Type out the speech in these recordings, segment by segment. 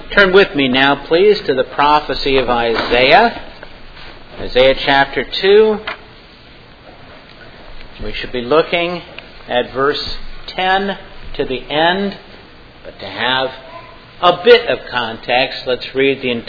Turn with me now, please, to the prophecy of Isaiah. Isaiah chapter 2. We should be looking at verse 10 to the end. But to have a bit of context, let's read the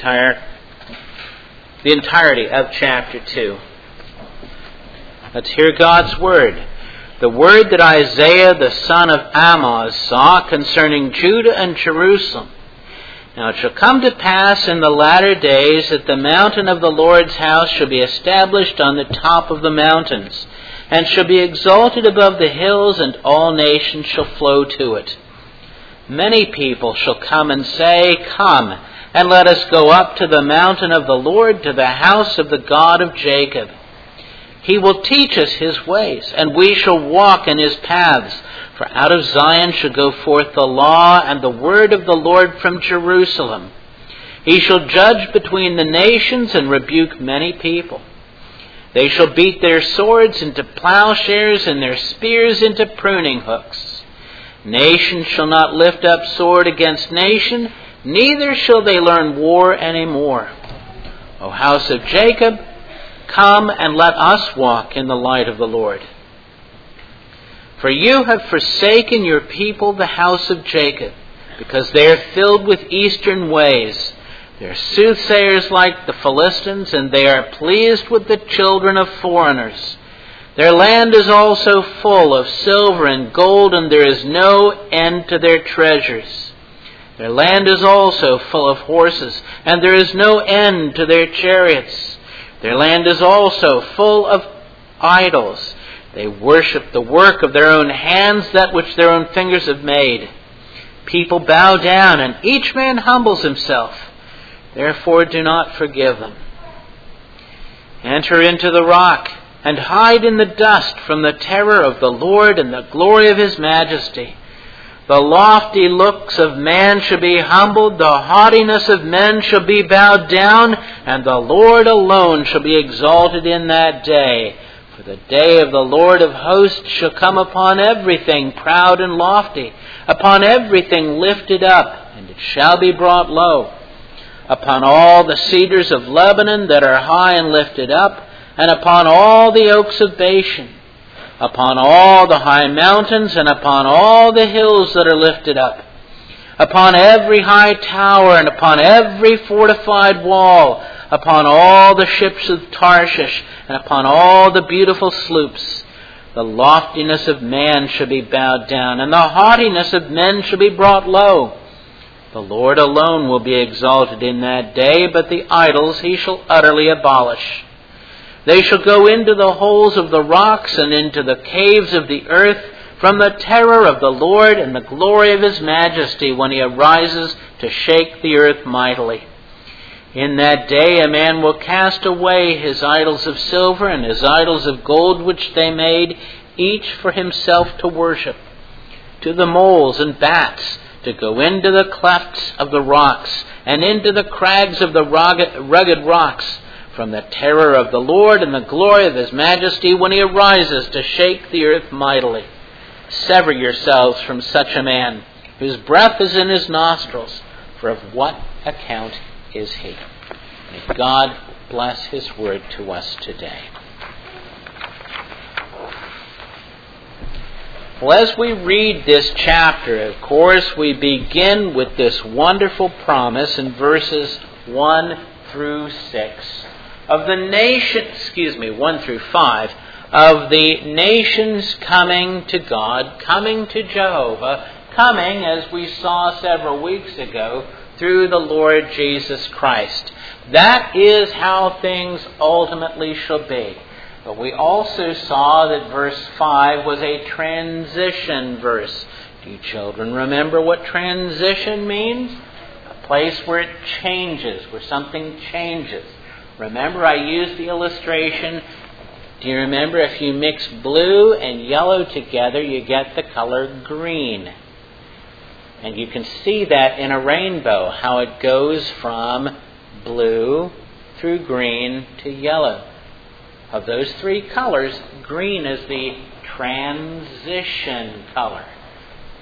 entirety of chapter 2. Let's hear God's word. The word that Isaiah the son of Amoz saw concerning Judah and Jerusalem. Now it shall come to pass in the latter days that the mountain of the Lord's house shall be established on the top of the mountains, and shall be exalted above the hills, and all nations shall flow to it. Many people shall come and say, Come, and let us go up to the mountain of the Lord, to the house of the God of Jacob. He will teach us his ways, and we shall walk in his paths. For out of Zion shall go forth the law and the word of the Lord from Jerusalem. He shall judge between the nations and rebuke many people. They shall beat their swords into plowshares and their spears into pruning hooks. Nation shall not lift up sword against nation, neither shall they learn war any more. O house of Jacob, come and let us walk in the light of the Lord. For you have forsaken your people, the house of Jacob, because they are filled with eastern ways. They are soothsayers like the Philistines, and they are pleased with the children of foreigners. Their land is also full of silver and gold, and there is no end to their treasures. Their land is also full of horses, and there is no end to their chariots. Their land is also full of idols. They worship the work of their own hands, that which their own fingers have made. People bow down, and each man humbles himself. Therefore do not forgive them. Enter into the rock, and hide in the dust from the terror of the Lord and the glory of his majesty. The lofty looks of man shall be humbled, the haughtiness of men shall be bowed down, and the Lord alone shall be exalted in that day. For the day of the Lord of hosts shall come upon everything proud and lofty, upon everything lifted up, and it shall be brought low. Upon all the cedars of Lebanon that are high and lifted up, and upon all the oaks of Bashan, upon all the high mountains, and upon all the hills that are lifted up, upon every high tower, and upon every fortified wall, upon all the ships of Tarshish, and upon all the beautiful sloops. The loftiness of man shall be bowed down, and the haughtiness of men shall be brought low. The Lord alone will be exalted in that day, but the idols he shall utterly abolish. They shall go into the holes of the rocks and into the caves of the earth, from the terror of the Lord and the glory of his majesty, when he arises to shake the earth mightily. In that day a man will cast away his idols of silver and his idols of gold which they made, each for himself to worship, to the moles and bats, to go into the clefts of the rocks, and into the crags of the rugged rocks, from the terror of the Lord and the glory of his majesty, when he arises to shake the earth mightily. Sever yourselves from such a man, whose breath is in his nostrils, for of what account is he? May God bless his word to us today. Well, as we read this chapter, of course, we begin with this wonderful promise in verses 1 through 6 of the nation, 1 through 5, of the nations coming to God, coming to Jehovah, coming, as we saw several weeks ago, through the Lord Jesus Christ. That is how things ultimately shall be. But we also saw that verse 5 was a transition verse. Do you children remember what transition means? A place where it changes, where something changes. Remember, I used the illustration. Do you remember if you mix blue and yellow together, you get the color green? And you can see that in a rainbow, how it goes from blue through green to yellow. Of those three colors, green is the transition color.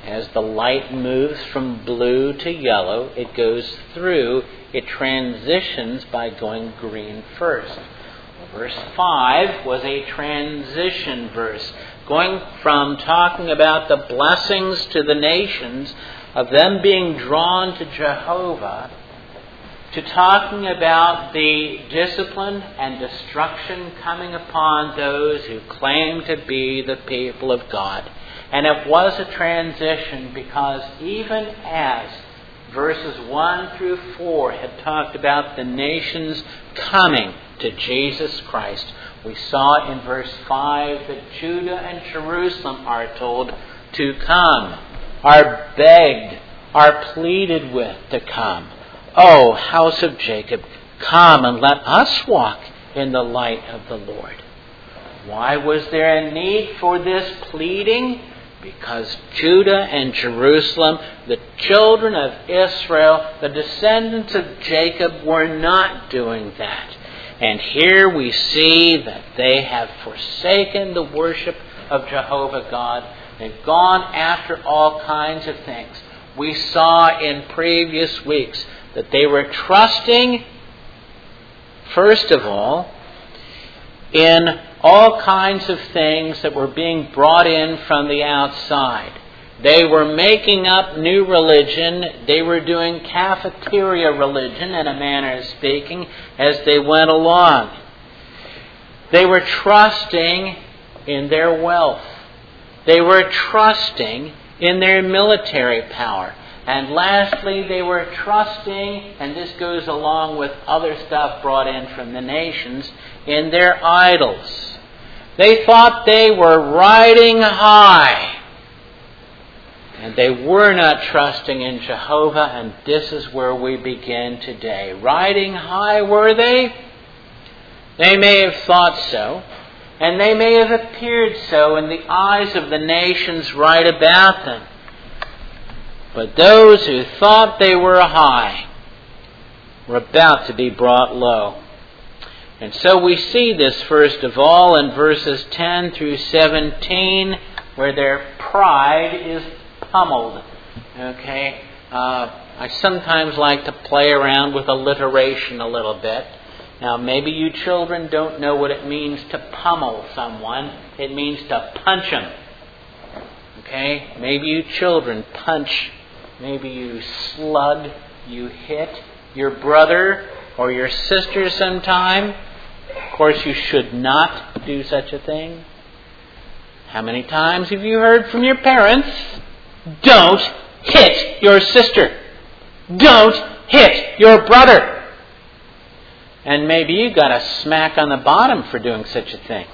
As the light moves from blue to yellow, it goes through, it transitions by going green first. Verse 5 was a transition verse, going from talking about the blessings to the nations, of them being drawn to Jehovah, to talking about the discipline and destruction coming upon those who claim to be the people of God. And it was a transition because even as verses 1 through 4 had talked about the nations coming to Jesus Christ, we saw in verse 5 that Judah and Jerusalem are told to come, are begged, are pleaded with to come. O house of Jacob, come and let us walk in the light of the Lord. Why was there a need for this pleading? Because Judah and Jerusalem, the children of Israel, the descendants of Jacob, were not doing that. And here we see that they have forsaken the worship of Jehovah God. They've gone after all kinds of things. We saw in previous weeks that they were trusting, first of all, in all kinds of things that were being brought in from the outside. They were making up new religion. They were doing cafeteria religion, in a manner of speaking, as they went along. They were trusting in their wealth. They were trusting in their military power. And lastly, they were trusting, and this goes along with other stuff brought in from the nations, in their idols. They thought they were riding high. And they were not trusting in Jehovah, and this is where we begin today. Riding high, were they? They may have thought so, and they may have appeared so in the eyes of the nations right about them. But those who thought they were high were about to be brought low. And so we see this first of all in verses 10 through 17, where their pride is pummeled. Okay? I sometimes like to play around with alliteration a little bit. Now, maybe you children don't know what it means to pummel someone. It means to punch them. Okay? Maybe you children punch. Maybe you slug, you hit your brother or your sister sometime. Of course, you should not do such a thing. How many times have you heard from your parents, don't hit your sister. Don't hit your brother. And maybe you got a smack on the bottom for doing such a thing.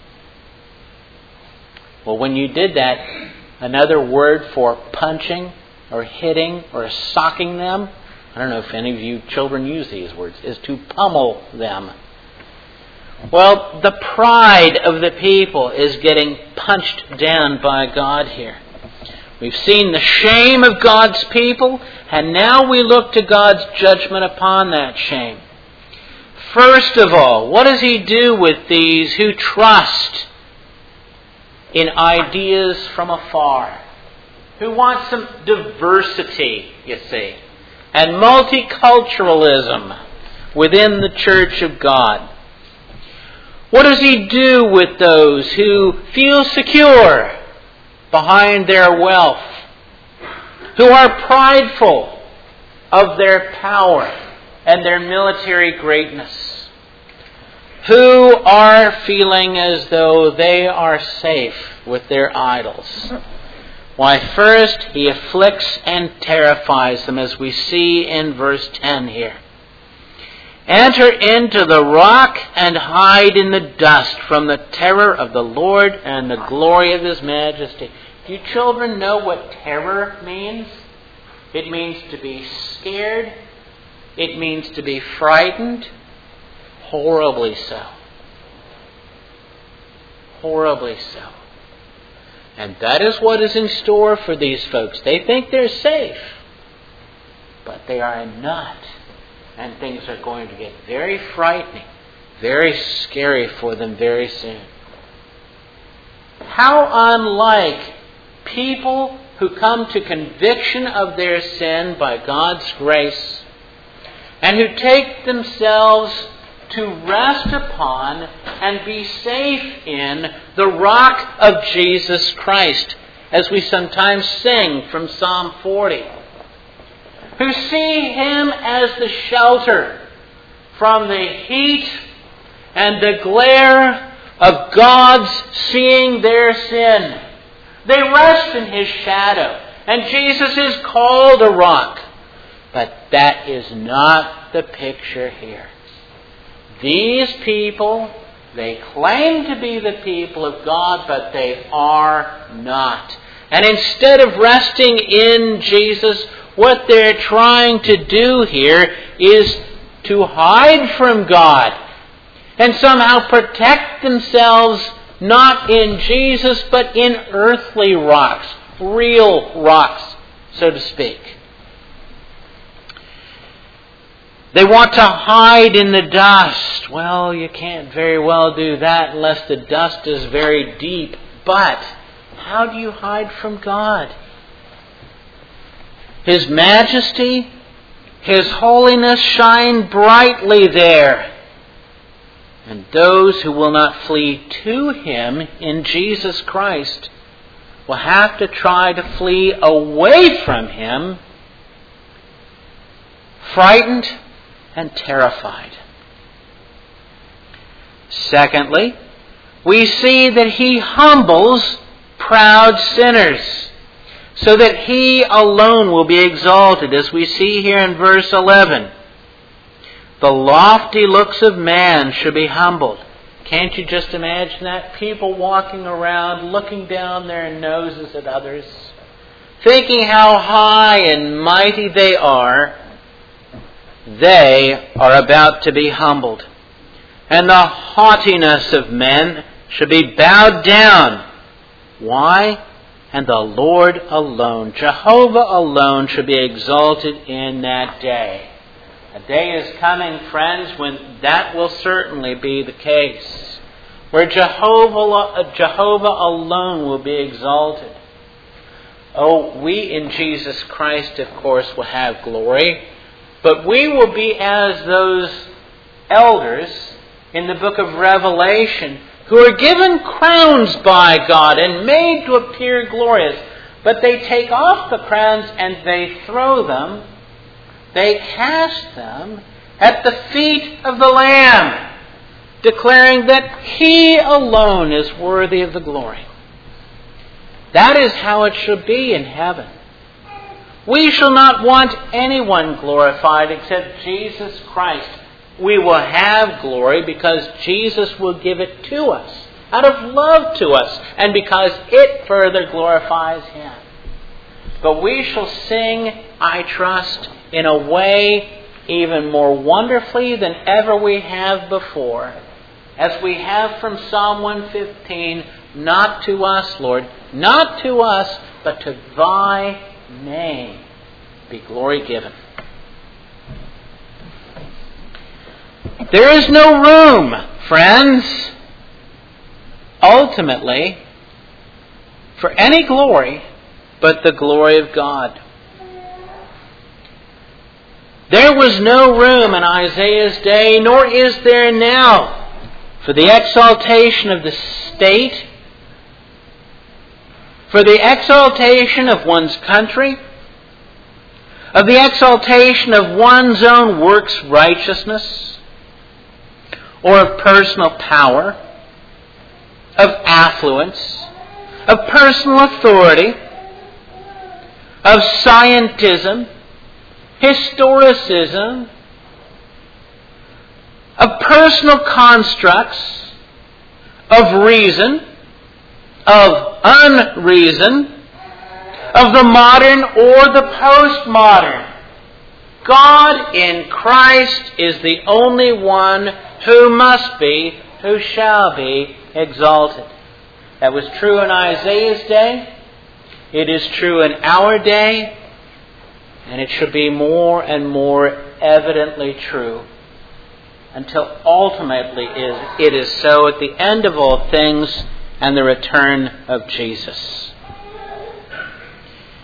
Well, when you did that, another word for punching or hitting or socking them, I don't know if any of you children use these words, is to pummel them. Well, the pride of the people is getting punched down by God here. We've seen the shame of God's people, and now we look to God's judgment upon that shame. First of all, what does He do with these who trust in ideas from afar? Who want some diversity, you see, and multiculturalism within the church of God? What does He do with those who feel secure behind their wealth, who are prideful of their power and their military greatness, who are feeling as though they are safe with their idols? Why, first, He afflicts and terrifies them, as we see in verse 10 here. Enter into the rock and hide in the dust from the terror of the Lord and the glory of His majesty. Do you children know what terror means? It means to be scared. It means to be frightened. Horribly so. Horribly so. And that is what is in store for these folks. They think they're safe, but they are not. And things are going to get very frightening, very scary for them very soon. How unlike people who come to conviction of their sin by God's grace, and who take themselves to rest upon and be safe in the rock of Jesus Christ, as we sometimes sing from Psalm 40, who see Him as the shelter from the heat and the glare of God's seeing their sin. They rest in His shadow, and Jesus is called a rock. But that is not the picture here. These people, they claim to be the people of God, but they are not. And instead of resting in Jesus, what they're trying to do here is to hide from God and somehow protect themselves not in Jesus, but in earthly rocks, real rocks, so to speak. They want to hide in the dust. Well, you can't very well do that unless the dust is very deep. But how do you hide from God? His majesty, His holiness shine brightly there. And those who will not flee to Him in Jesus Christ will have to try to flee away from Him, frightened and terrified. Secondly, we see that He humbles proud sinners, so that He alone will be exalted, as we see here in verse 11. The lofty looks of man should be humbled. Can't you just imagine that? People walking around, looking down their noses at others, thinking how high and mighty they are. They are about to be humbled. And the haughtiness of men should be bowed down. Why? And the Lord alone, Jehovah alone, should be exalted in that day. A day is coming, friends, when that will certainly be the case, where Jehovah alone will be exalted. Oh, we in Jesus Christ, of course, will have glory, but we will be as those elders in the book of Revelation who are given crowns by God and made to appear glorious. But they take off the crowns and they throw them, they cast them at the feet of the Lamb, declaring that He alone is worthy of the glory. That is how it should be in heaven. We shall not want anyone glorified except Jesus Christ. We will have glory because Jesus will give it to us, out of love to us, and because it further glorifies Him. But we shall sing, I trust, in a way even more wonderfully than ever we have before. As we have from Psalm 115, not to us, Lord, not to us, but to Thy name be glory given. There is no room, friends, ultimately, for any glory but the glory of God. There was no room in Isaiah's day, nor is there now, for the exaltation of the state, for the exaltation of one's country, of the exaltation of one's own works righteousness, or of personal power, of affluence, of personal authority, of scientism, historicism, of personal constructs, of reason, of unreason, of the modern or the postmodern. God in Christ is the only one who must be, who shall be exalted. That was true in Isaiah's day. It is true in our day. And it should be more and more evidently true until ultimately it is so at the end of all things and the return of Jesus.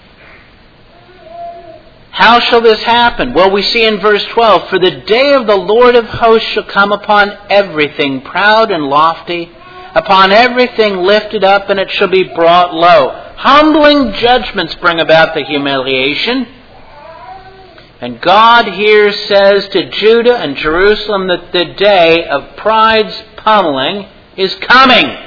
How shall this happen? Well, we see in verse 12, "For the day of the Lord of hosts shall come upon everything proud and lofty, upon everything lifted up, and it shall be brought low." Humbling judgments bring about the humiliation. And God here says to Judah and Jerusalem that the day of pride's pummeling is coming.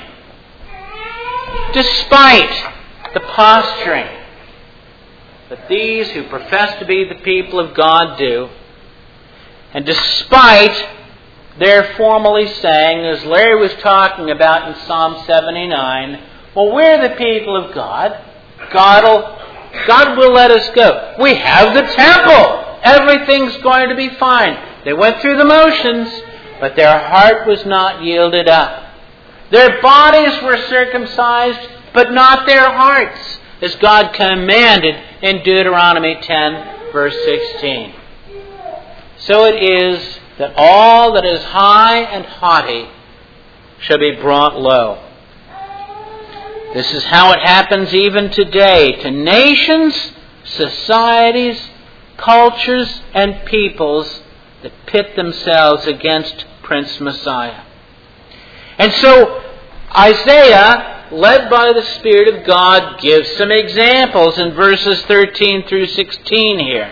Despite the posturing that these who profess to be the people of God do, and despite their formally saying, as Larry was talking about in Psalm 79, well, we're the people of God. God will let us go. We have the temple. Everything's going to be fine. They went through the motions, but their heart was not yielded up. Their bodies were circumcised, but not their hearts, as God commanded in Deuteronomy 10, verse 16. So it is that all that is high and haughty shall be brought low. This is how it happens even today to nations, societies, cultures, and peoples that pit themselves against Prince Messiah. And so Isaiah, led by the Spirit of God, gives some examples in verses 13 through 16 here.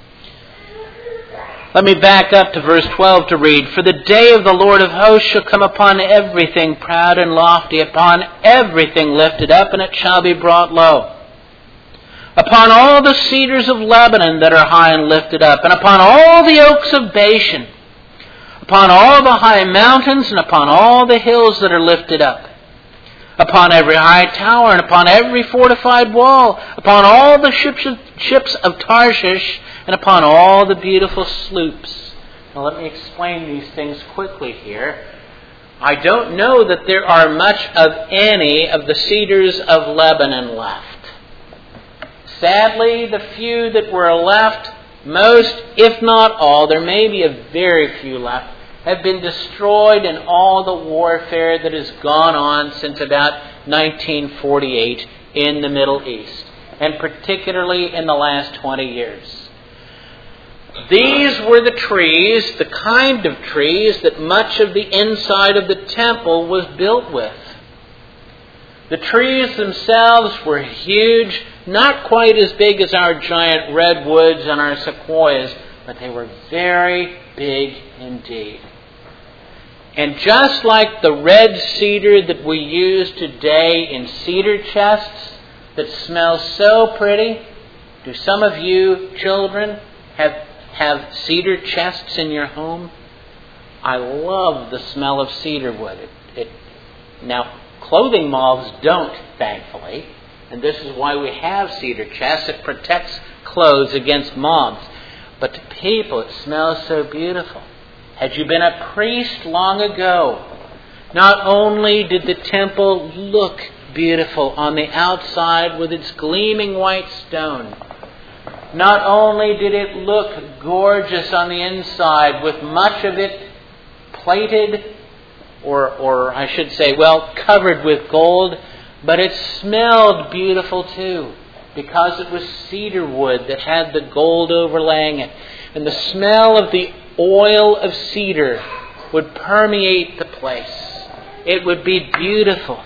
Let me back up to verse 12 to read. "For the day of the Lord of hosts shall come upon everything proud and lofty, upon everything lifted up, and it shall be brought low. Upon all the cedars of Lebanon that are high and lifted up, and upon all the oaks of Bashan, upon all the high mountains, and upon all the hills that are lifted up, upon every high tower, and upon every fortified wall, upon all the ships of Tarshish, and upon all the beautiful sloops." Now let me explain these things quickly here. I don't know that there are much of any of the cedars of Lebanon left. Sadly, the few that were left, most, if not all, there may be a very few left, have been destroyed in all the warfare that has gone on since about 1948 in the Middle East, and particularly in the last 20 years. These were the trees, the kind of trees that much of the inside of the temple was built with. The trees themselves were huge, not quite as big as our giant redwoods and our sequoias, but they were very big indeed. And just like the red cedar that we use today in cedar chests that smell so pretty, do some of you children have cedar chests in your home? I love the smell of cedar wood. Now, clothing moths don't, thankfully, and this is why we have cedar chests. It protects clothes against moths. But to people, it smells so beautiful. Had you been a priest long ago, not only did the temple look beautiful on the outside with its gleaming white stone, not only did it look gorgeous on the inside with much of it plated, or I should say, covered with gold, but it smelled beautiful too, because it was cedar wood that had the gold overlaying it. And the smell of the oil of cedar would permeate the place. It would be beautiful.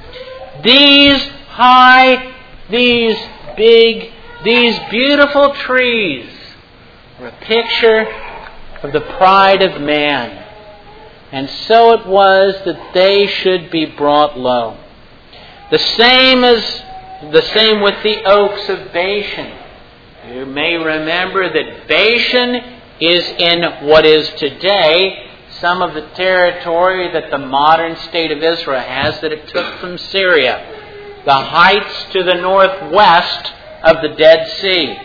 These high, these big, these beautiful trees were a picture of the pride of man. And so it was that they should be brought low. The same with the oaks of Bashan. You may remember that Bashan is in what is today some of the territory that the modern state of Israel has, that it took from Syria, the heights to the northwest of the Dead Sea.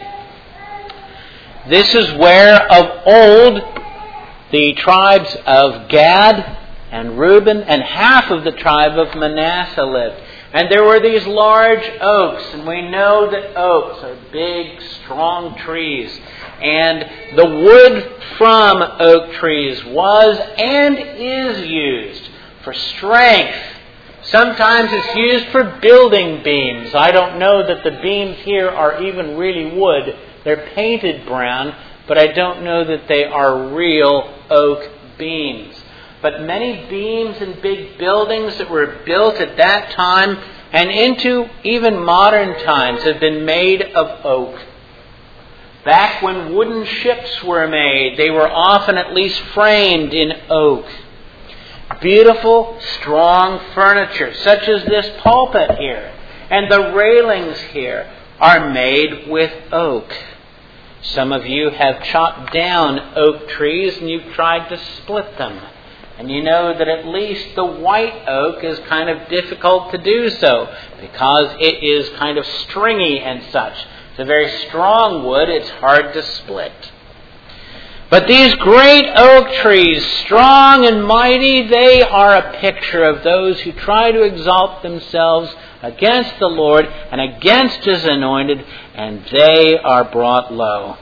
This is where of old the tribes of Gad and Reuben and half of the tribe of Manasseh lived. And there were these large oaks, and we know that oaks are big, strong trees. And the wood from oak trees was and is used for strength. Sometimes it's used for building beams. I don't know that the beams here are even really wood, They're painted brown, but I don't know that they are real oak beams. But many beams in big buildings that were built at that time and into even modern times have been made of oak. Back when wooden ships were made, they were often at least framed in oak. Beautiful, strong furniture, such as this pulpit here, and the railings here, are made with oak. Some of you have chopped down oak trees and you've tried to split them. And you know that at least the white oak is kind of difficult to do so because it is kind of stringy and such. It's a very strong wood. It's hard to split. But these great oak trees, strong and mighty, they are a picture of those who try to exalt themselves against the Lord and against His anointed, and they are brought low.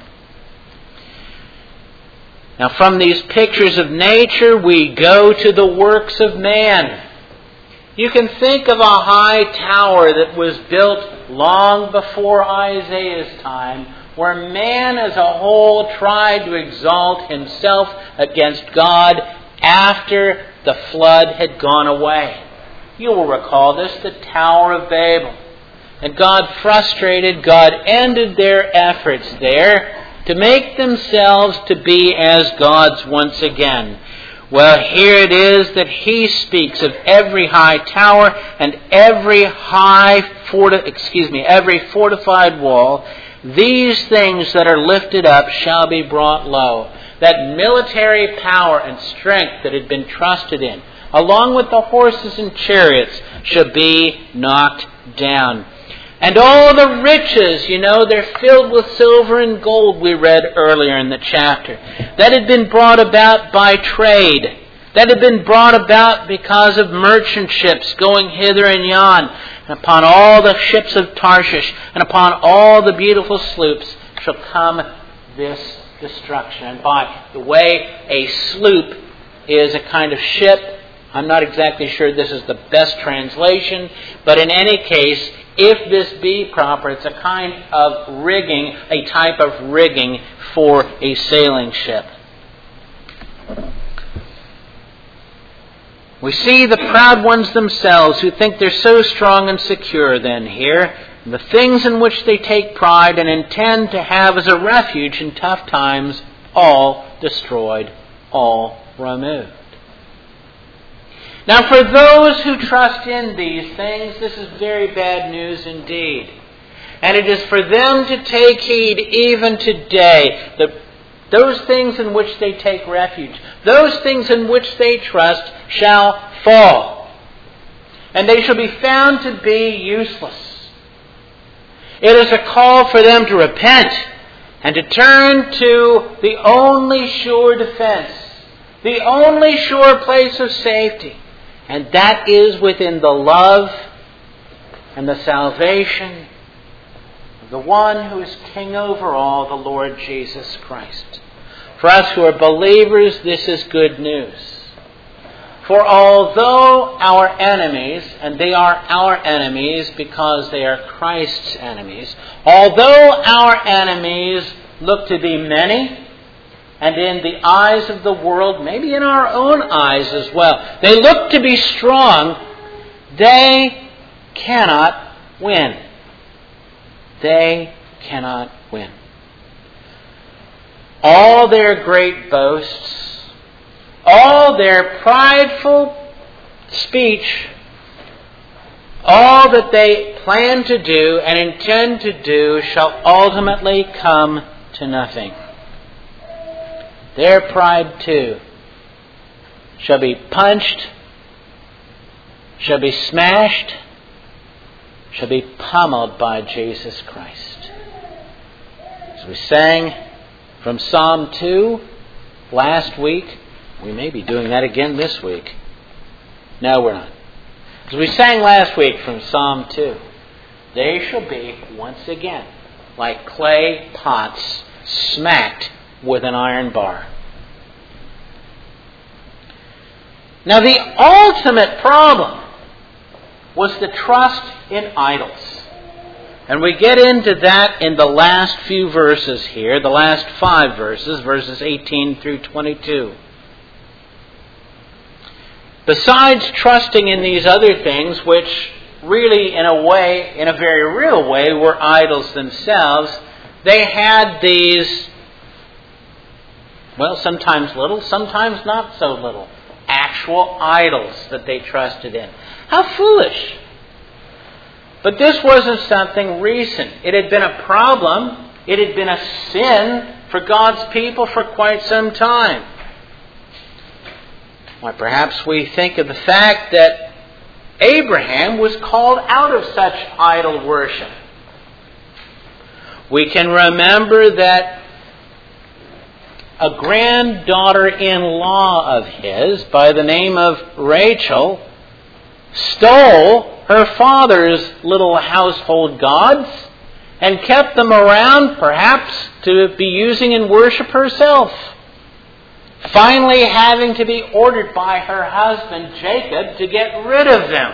Now, from these pictures of nature, we go to the works of man. You can think of a high tower that was built long before Isaiah's time, where man as a whole tried to exalt himself against God after the flood had gone away. You will recall this, the Tower of Babel. And God ended their efforts there to make themselves to be as gods once again. Well, here it is that He speaks of every high tower and every fortified wall. These things that are lifted up shall be brought low. That military power and strength that had been trusted in, along with the horses and chariots, shall be knocked down. And all the riches, they're filled with silver and gold, we read earlier in the chapter, that had been brought about by trade, that had been brought about because of merchant ships going hither and yon, and upon all the ships of Tarshish, and upon all the beautiful sloops shall come this destruction. And by the way, a sloop is a kind of ship. I'm not exactly sure this is the best translation, but in any case, if this be proper, it's a kind of rigging, a type of rigging for a sailing ship. We see the proud ones themselves who think they're so strong and secure then here, the things in which they take pride and intend to have as a refuge in tough times, all destroyed, all removed. Now, for those who trust in these things, this is very bad news indeed. And it is for them to take heed even today that those things in which they take refuge, those things in which they trust, shall fall. And they shall be found to be useless. It is a call for them to repent and to turn to the only sure defense, the only sure place of safety. And that is within the love and the salvation of the one who is King over all, the Lord Jesus Christ. For us who are believers, this is good news. For although our enemies, and they are our enemies because they are Christ's enemies, although our enemies look to be many, and in the eyes of the world, maybe in our own eyes as well, they look to be strong, they cannot win. They cannot win. All their great boasts, all their prideful speech, all that they plan to do and intend to do shall ultimately come to nothing. Their pride too shall be punched, shall be smashed, shall be pummeled by Jesus Christ. As we sang from Psalm 2 last week, we may be doing that again this week. No, we're not. As we sang last week from Psalm 2, they shall be once again like clay pots smacked with an iron bar. Now, the ultimate problem was the trust in idols. And we get into that in the last few verses here, the last 5 verses, verses 18 through 22. Besides trusting in these other things, which really in a way, in a very real way, were idols themselves, they had these, well, sometimes little, sometimes not so little, actual idols that they trusted in. How foolish! But this wasn't something recent. It had been a problem. It had been a sin for God's people for quite some time. Why, perhaps we think of the fact that Abraham was called out of such idol worship. We can remember that a granddaughter-in-law of his, by the name of Rachel, stole her father's little household gods and kept them around, perhaps to be using in worship herself. Finally having to be ordered by her husband Jacob to get rid of them.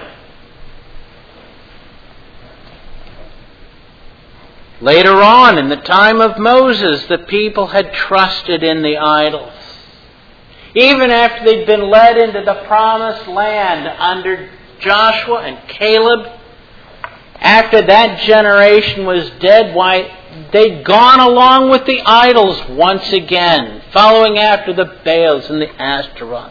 Later on, in the time of Moses, the people had trusted in the idols. Even after they'd been led into the promised land under Joshua and Caleb, after that generation was dead, why, they'd gone along with the idols once again, following after the Baals and the Ashtaroths.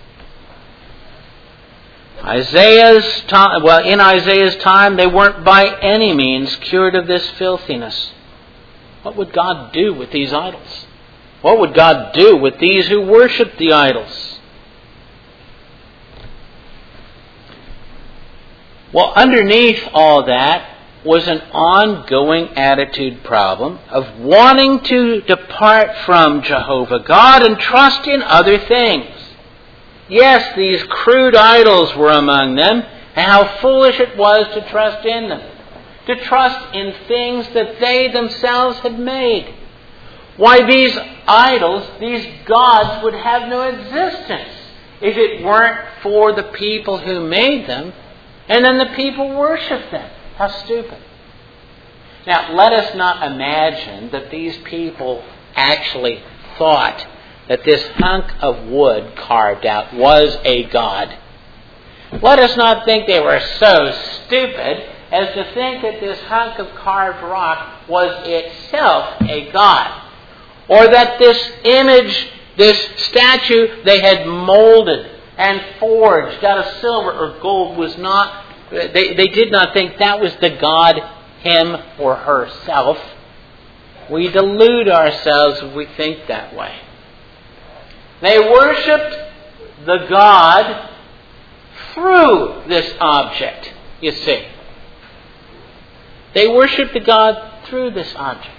In Isaiah's time, they weren't by any means cured of this filthiness. What would God do with these idols? What would God do with these who worship the idols? Well, underneath all that was an ongoing attitude problem of wanting to depart from Jehovah God and trust in other things. Yes, these crude idols were among them, and how foolish it was to trust in them. To trust in things that they themselves had made. Why, these idols, these gods, would have no existence if it weren't for the people who made them, and then the people worship them. How stupid. Now, let us not imagine that these people actually thought that this hunk of wood carved out was a god. Let us not think they were so stupid as to think that this hunk of carved rock was itself a god. Or that this image, this statue they had molded and forged out of silver or gold was not, they did not think that was the god, him or herself. We delude ourselves if we think that way. They worshipped the God through this object, you see. They worshipped the God through this object.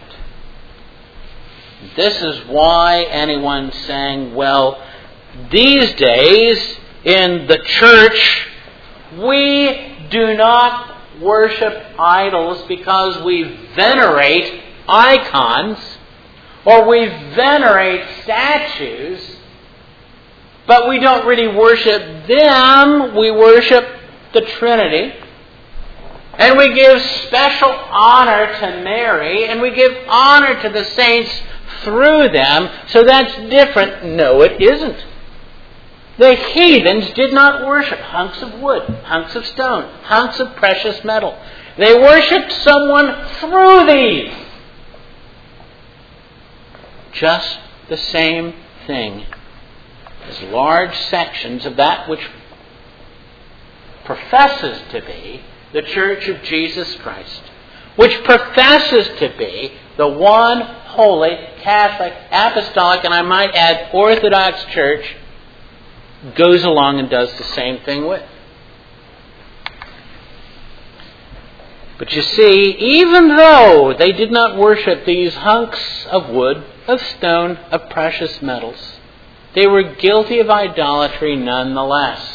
This is why anyone saying, well, these days in the church, we do not worship idols because we venerate icons or we venerate statues, but we don't really worship them. We worship the Trinity. And we give special honor to Mary, and we give honor to the saints through them, so that's different. No, it isn't. The heathens did not worship hunks of wood, hunks of stone, hunks of precious metal. They worshipped someone through these. Just the same thing as large sections of that which professes to be the Church of Jesus Christ, which professes to be the one holy, Catholic, apostolic, and I might add Orthodox Church, goes along and does the same thing with. But you see, even though they did not worship these hunks of wood, of stone, of precious metals, they were guilty of idolatry nonetheless.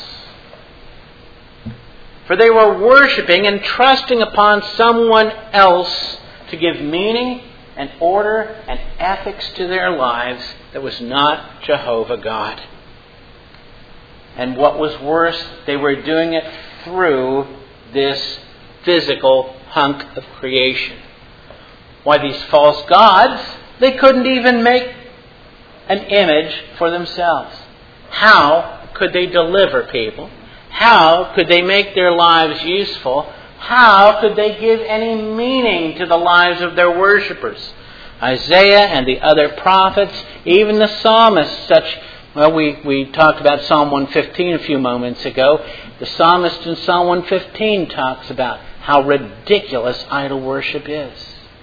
For they were worshiping and trusting upon someone else to give meaning and order and ethics to their lives that was not Jehovah God. And what was worse, they were doing it through this physical hunk of creation. Why, these false gods, they couldn't even make an image for themselves. How could they deliver people? How could they make their lives useful? How could they give any meaning to the lives of their worshippers? Isaiah and the other prophets, even the psalmists, we talked about Psalm 115 a few moments ago. The psalmist in Psalm 115 talks about how ridiculous idol worship is.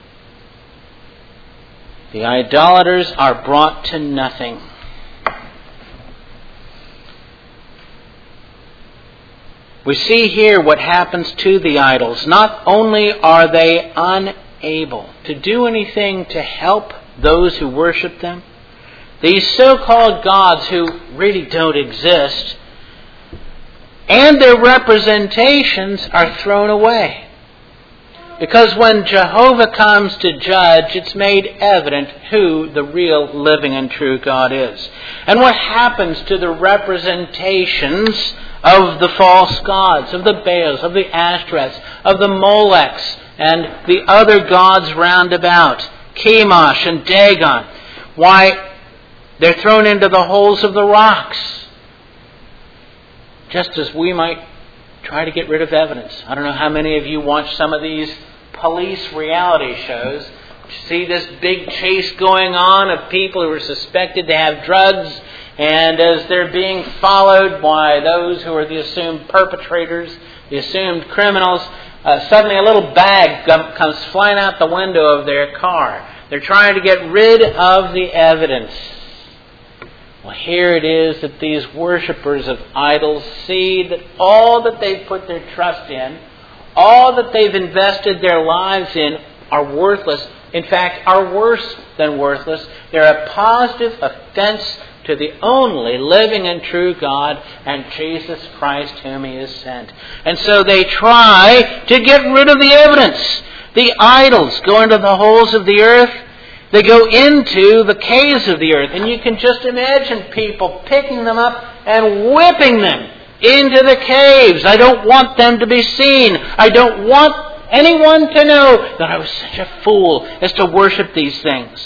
The idolaters are brought to nothing. We see here what happens to the idols. Not only are they unable to do anything to help those who worship them, these so-called gods who really don't exist, and their representations are thrown away. Because when Jehovah comes to judge, it's made evident who the real living and true God is. And what happens to the representations of the false gods, of the Baals, of the Ashtoreths, of the Molechs, and the other gods round about, Chemosh and Dagon? Why, they're thrown into the holes of the rocks. Just as we might try to get rid of evidence. I don't know how many of you watch some of these police reality shows. You see this big chase going on of people who are suspected to have drugs, and as they're being followed by those who are the assumed perpetrators, the assumed criminals, suddenly a little bag comes flying out the window of their car. They're trying to get rid of the evidence. Well, here it is that these worshippers of idols see that all that they've put their trust in, all that they've invested their lives in, are worthless. In fact, are worse than worthless. They're a positive offense to the only living and true God and Jesus Christ whom He has sent. And so they try to get rid of the evidence. The idols go into the holes of the earth. They go into the caves of the earth. And you can just imagine people picking them up and whipping them into the caves. I don't want them to be seen. I don't want anyone to know that I was such a fool as to worship these things.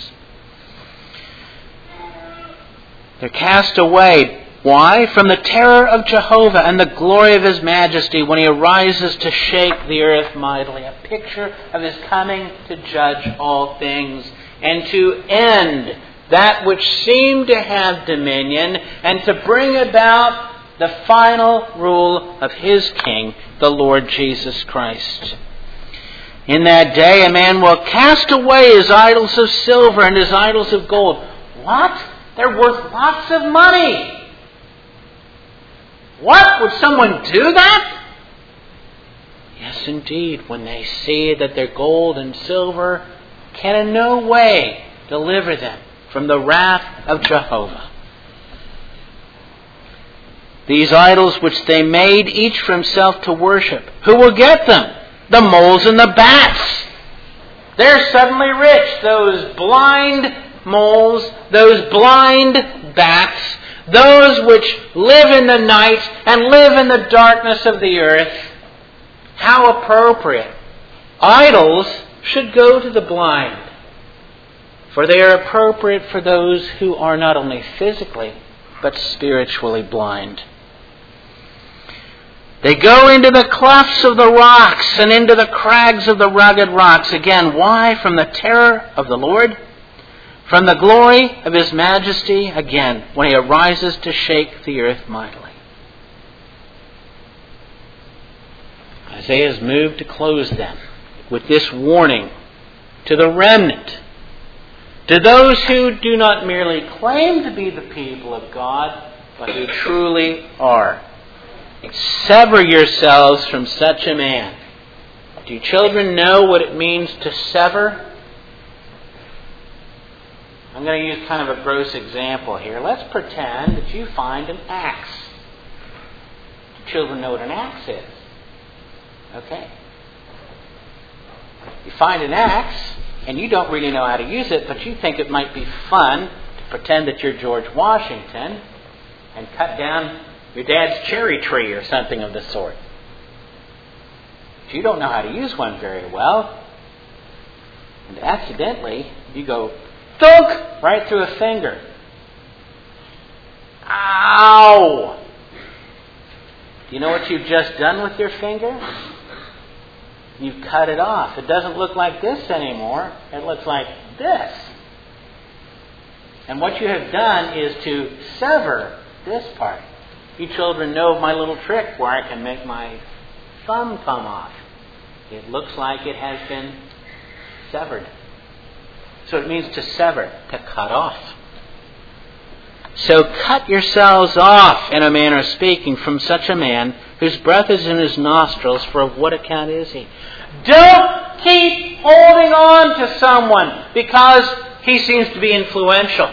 They're cast away. Why? From the terror of Jehovah and the glory of His majesty when He arises to shake the earth mightily. A picture of His coming to judge all things and to end that which seemed to have dominion and to bring about the final rule of His King, the Lord Jesus Christ. In that day a man will cast away his idols of silver and his idols of gold. What? They're worth lots of money. What? Would someone do that? Yes, indeed, when they see that their gold and silver can in no way deliver them from the wrath of Jehovah. These idols which they made, each for himself to worship. Who will get them? The moles and the bats. They're suddenly rich. Those blind moles, those blind bats, those which live in the night and live in the darkness of the earth. How appropriate. Idols should go to the blind, for they are appropriate for those who are not only physically but spiritually blind. They go into the clefts of the rocks and into the crags of the rugged rocks. Again, why? From the terror of the Lord, from the glory of His majesty, again, when He arises to shake the earth mightily. Isaiah is moved to close then with this warning to the remnant, to those who do not merely claim to be the people of God, but who truly are. Sever yourselves from such a man. Do you children know what it means to sever? I'm going to use kind of a gross example here. Let's pretend that you find an axe. Do children know what an axe is? Okay. You find an axe, and you don't really know how to use it, but you think it might be fun to pretend that you're George Washington and cut down your dad's cherry tree or something of the sort. If you don't know how to use one very well, and accidentally you go thunk right through a finger. Ow! Do you know what you've just done with your finger? You've cut it off. It doesn't look like this anymore. It looks like this. And what you have done is to sever this part. You children know my little trick where I can make my thumb come off. It looks like it has been severed. So it means to sever, to cut off. So cut yourselves off, in a manner of speaking, from such a man whose breath is in his nostrils, for of what account is he? Don't keep holding on to someone because he seems to be influential.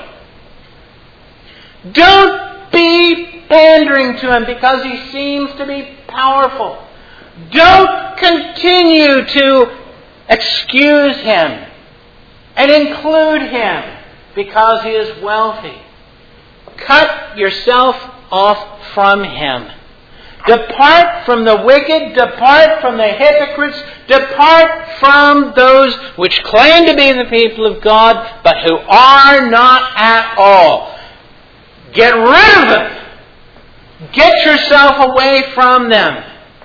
Don't be pandering to him because he seems to be powerful. Don't continue to excuse him and include him because he is wealthy. Cut yourself off from him. Depart from the wicked, depart from the hypocrites, depart from those which claim to be the people of God, but who are not at all. Get rid of them. Get yourself away from them.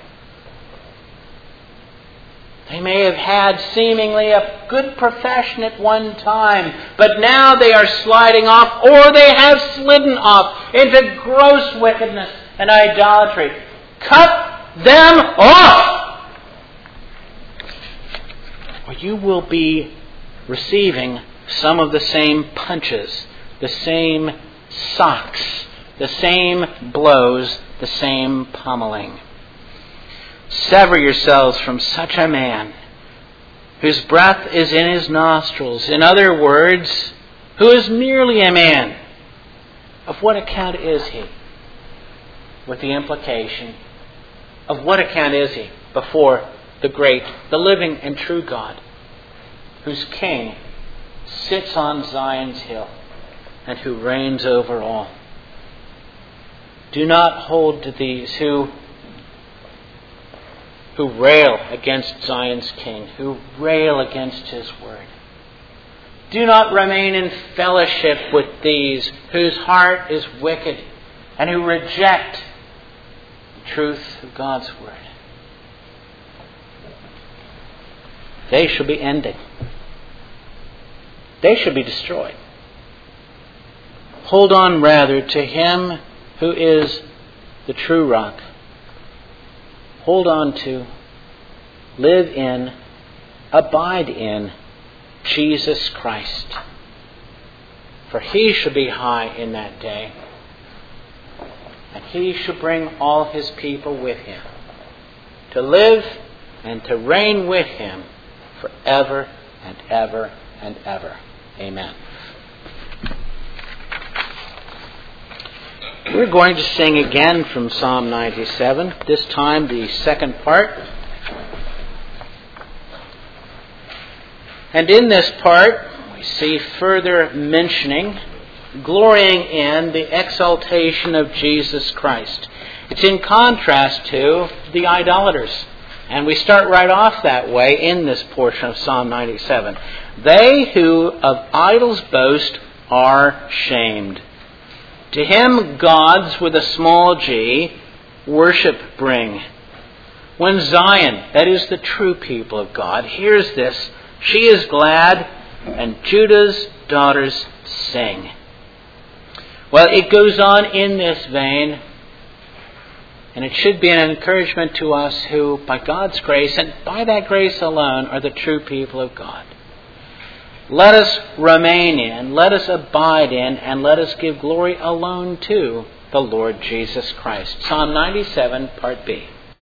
They may have had seemingly a good profession at one time, but now they are sliding off, or they have slidden off into gross wickedness and idolatry. Cut them off, or you will be receiving some of the same punches, the same socks, the same blows, the same pummeling. Sever yourselves from such a man whose breath is in his nostrils. In other words, who is merely a man. Of what account is he? With the implication, of what account is he before the great, the living and true God, whose king sits on Zion's hill and who reigns over all? Do not hold to these who rail against Zion's king, who rail against his word. Do not remain in fellowship with these whose heart is wicked and who reject the truth of God's word. They shall be ended. They shall be destroyed. Hold on rather to him who is the true rock. Hold on to, live in, abide in Jesus Christ. For he shall be high in that day, and he shall bring all his people with him, to live and to reign with him forever and ever and ever. Amen. We're going to sing again from Psalm 97, this time the second part. And in this part, we see further mentioning, glorying in the exaltation of Jesus Christ. It's in contrast to the idolaters. And we start right off that way in this portion of Psalm 97. They who of idols boast are shamed. To him gods with a small g worship bring. When Zion, that is the true people of God, hears this, she is glad, and Judah's daughters sing. Well, it goes on in this vein, and it should be an encouragement to us who, by God's grace, and by that grace alone, are the true people of God. Let us remain in, let us abide in, and let us give glory alone to the Lord Jesus Christ. Psalm 97, Part B.